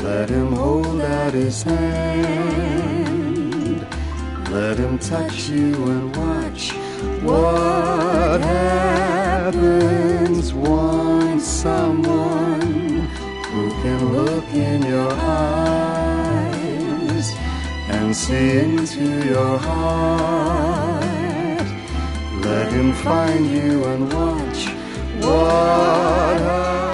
Let him hold out his hand. Let him touch you and watch what happens. Want someone who can look in your eyes and see into your heart. Let him find you and watch what happens.